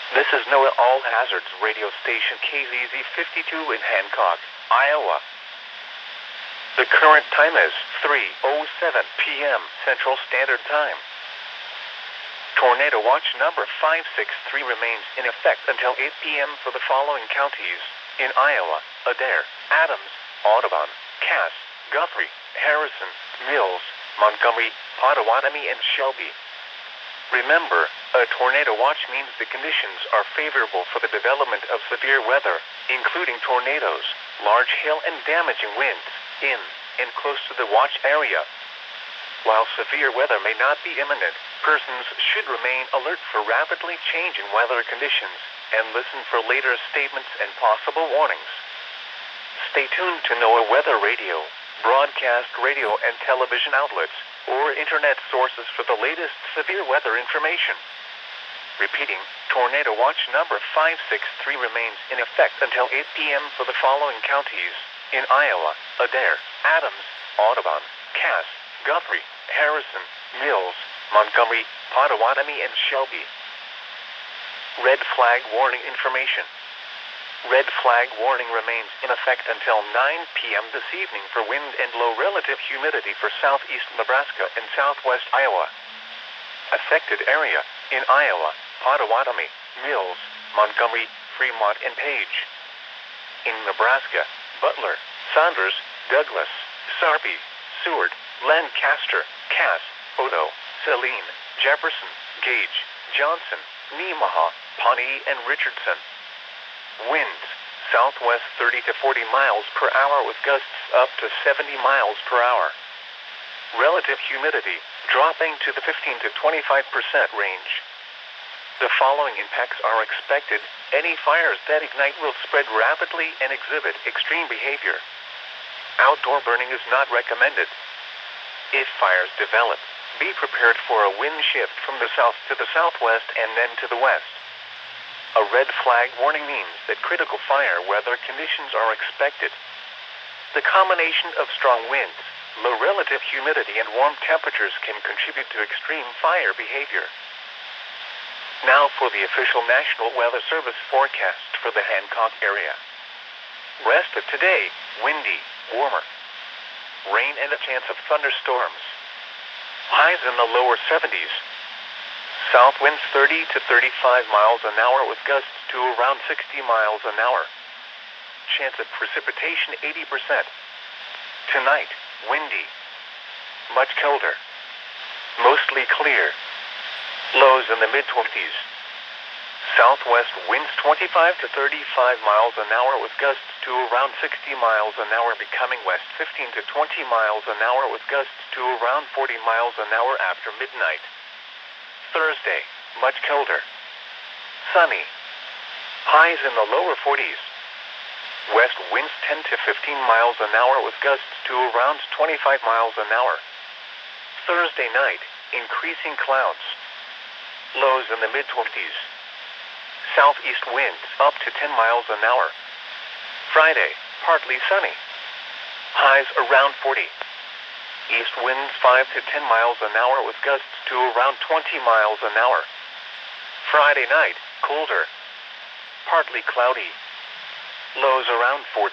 This is NOAA All Hazards radio station KZZ 52 in Hancock, Iowa. The current time is 3:07 p.m. Central Standard Time. Tornado watch number 563 remains in effect until 8 p.m. for the following counties in Iowa: Adair, Adams, Audubon, Cass, Guthrie, Harrison, Mills, Montgomery, Potawatomi, and Shelby. Remember, a tornado watch means the conditions are favorable for the development of severe weather, including tornadoes, large hail, and damaging winds in and close to the watch area. While severe weather may not be imminent, persons should remain alert for rapidly changing weather conditions and listen for later statements and possible warnings. Stay tuned to NOAA Weather Radio, broadcast radio and television outlets, or internet sources for the latest severe weather information. Repeating, tornado watch number 563 remains in effect until 8 p.m. for the following counties in Iowa: Adair, Adams, Audubon, Cass, Guthrie, Harrison, Mills, Montgomery, Potawatomi, and Shelby. Red flag warning information. Red flag warning remains in effect until 9 p.m. this evening for wind and low relative humidity for southeast Nebraska and southwest Iowa. Affected area in Iowa: Potawatomi, Mills, Montgomery, Fremont, and Page. In Nebraska: Butler, Saunders, Douglas, Sarpy, Seward, Lancaster, Cass, Odo, Saline, Jefferson, Gage, Johnson, Nemaha, Pawnee, and Richardson. Winds, southwest 30 to 40 miles per hour with gusts up to 70 miles per hour. Relative humidity dropping to the 15 to 25% range. The following impacts are expected. Any fires that ignite will spread rapidly and exhibit extreme behavior. Outdoor burning is not recommended. If fires develop, be prepared for a wind shift from the south to the southwest and then to the west. A red flag warning means that critical fire weather conditions are expected. The combination of strong winds, low relative humidity, and warm temperatures can contribute to extreme fire behavior. Now for the official National Weather Service forecast for the Hancock area. Rest of today: windy, warmer. Rain and a chance of thunderstorms. Highs in the lower 70s. South winds 30 to 35 miles an hour with gusts to around 60 miles an hour. Chance of precipitation 80%. Tonight, windy. Much colder. Mostly clear. Lows in the mid-20s. Southwest winds 25 to 35 miles an hour with gusts to around 60 miles an hour, becoming west 15 to 20 miles an hour with gusts to around 40 miles an hour after midnight. Thursday, much colder. Sunny. Highs in the lower 40s. West winds 10 to 15 miles an hour with gusts to around 25 miles an hour. Thursday night, increasing clouds. Lows in the mid-20s. Southeast winds up to 10 miles an hour. Friday, partly sunny. Highs around 40. East winds 5 to 10 miles an hour with gusts to around 20 miles an hour. Friday night, colder. Partly cloudy. Lows around 14.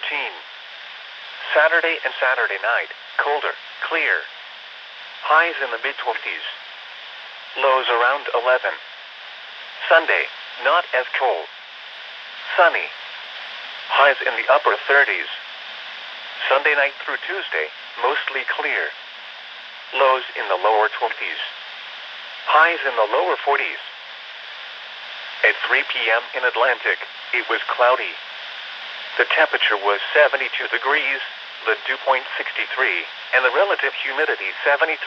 Saturday and Saturday night, colder, clear. Highs in the mid-20s. Lows around 11. Sunday, not as cold. Sunny. Highs in the upper 30s. Sunday night through Tuesday, mostly clear. Lows in the lower 20s. Highs in the lower 40s. At 3 p.m. in Atlantic, it was cloudy. The temperature was 72 degrees, the dew point 63, and the relative humidity 73%.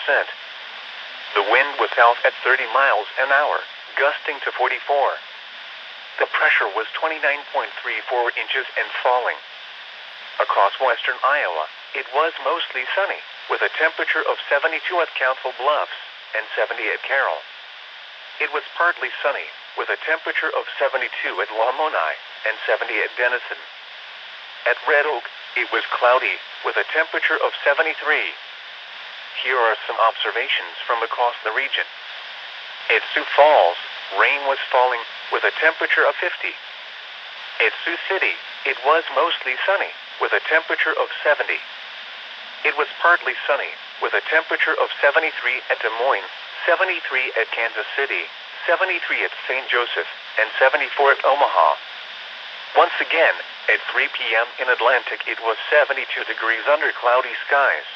The wind was south at 30 miles an hour, gusting to 44. The pressure was 29.34 inches and falling. Across western Iowa, it was mostly sunny, with a temperature of 72 at Council Bluffs and 70 at Carroll. It was partly sunny, with a temperature of 72 at Lamoni and 70 at Denison. At Red Oak, it was cloudy, with a temperature of 73. Here are some observations from across the region. At Sioux Falls, Rain was falling with a temperature of 50. At Sioux City, it was mostly sunny with a temperature of 70. It was partly sunny with a temperature of 73 at Des Moines, 73 at Kansas City, 73 at St. Joseph, and 74 at Omaha. Once again, at 3 p.m. in Atlantic, it was 72 degrees under cloudy skies.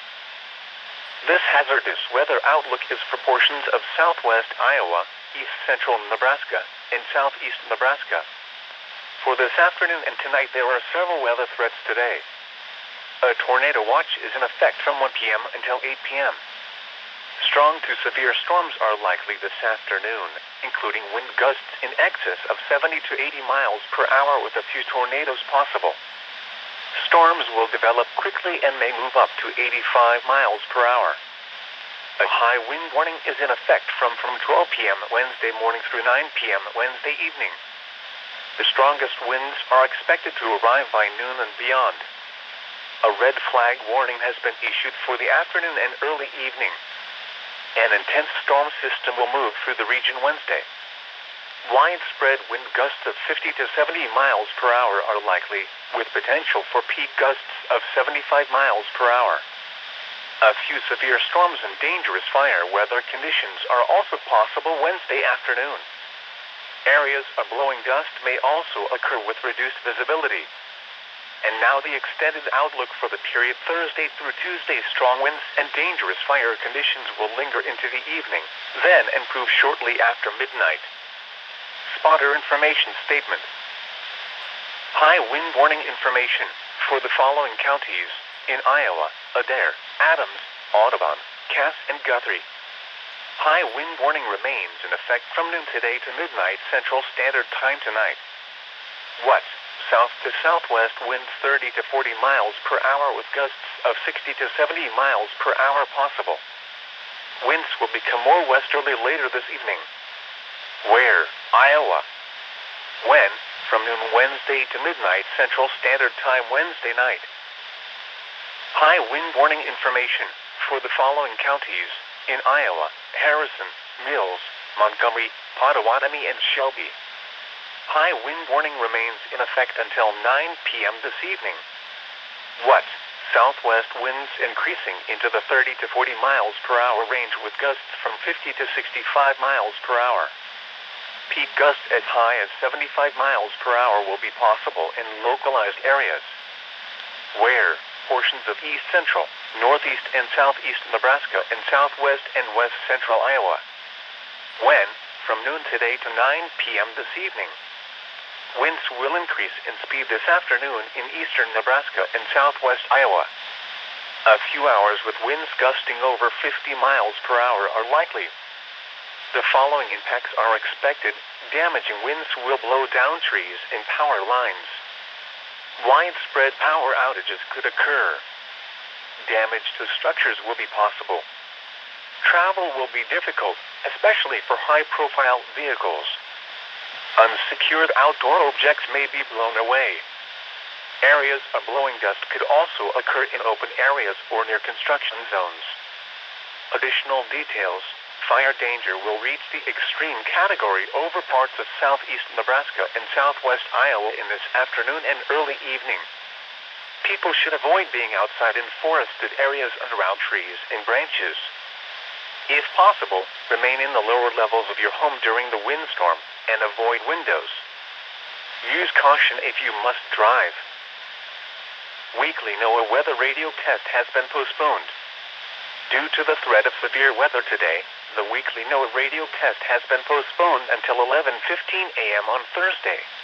This hazardous weather outlook is for portions of southwest Iowa, east central Nebraska, and southeast Nebraska. For this afternoon and tonight, there are several weather threats today. A tornado watch is in effect from 1 p.m. until 8 p.m. Strong to severe storms are likely this afternoon, including wind gusts in excess of 70 to 80 miles per hour with a few tornadoes possible. Storms will develop quickly and may move up to 85 miles per hour. A high wind warning is in effect from 12 p.m. Wednesday morning through 9 p.m. Wednesday evening. The strongest winds are expected to arrive by noon and beyond. A red flag warning has been issued for the afternoon and early evening. An intense storm system will move through the region Wednesday. Widespread wind gusts of 50 to 70 miles per hour are likely, with potential for peak gusts of 75 miles per hour. A few severe storms and dangerous fire weather conditions are also possible Wednesday afternoon. Areas of blowing dust may also occur with reduced visibility. And now the extended outlook for the period Thursday through Tuesday. Strong winds and dangerous fire conditions will linger into the evening, then improve shortly after midnight. Spotter information statement. High wind warning information for the following counties in Iowa: Adair, Adams, Audubon, Cass, and Guthrie. High wind warning remains in effect from noon today to midnight Central Standard Time tonight. Watts, south to southwest winds 30 to 40 miles per hour with gusts of 60 to 70 miles per hour possible. Winds will become more westerly later this evening. Where? Iowa. When? From noon Wednesday to midnight Central Standard Time Wednesday night. High wind warning information for the following counties in Iowa: Harrison, Mills, Montgomery, Potawatomi, and Shelby. High wind warning remains in effect until 9 p.m. this evening. Watts, southwest winds increasing into the 30 to 40 miles per hour range with gusts from 50 to 65 miles per hour. Peak gusts as high as 75 miles per hour will be possible in localized areas. Where? Portions of east central, northeast and southeast Nebraska, and southwest and west central Iowa. When? From noon today to 9 p.m. this evening. Winds will increase in speed this afternoon in eastern Nebraska and southwest Iowa. A few hours with winds gusting over 50 miles per hour are likely. The following impacts are expected. Damaging winds will blow down trees and power lines. Widespread power outages could occur. Damage to structures will be possible. Travel will be difficult, especially for high-profile vehicles. Unsecured outdoor objects may be blown away. Areas of blowing dust could also occur in open areas or near construction zones. Additional details: fire danger will reach the extreme category over parts of southeast Nebraska and southwest Iowa in this afternoon and early evening. People should avoid being outside in forested areas and around trees and branches. If possible, remain in the lower levels of your home during the windstorm and avoid windows. Use caution if you must drive. Weekly NOAA weather radio test has been postponed. Due to the threat of severe weather today, the weekly NOAA radio test has been postponed until 11:15 a.m. on Thursday.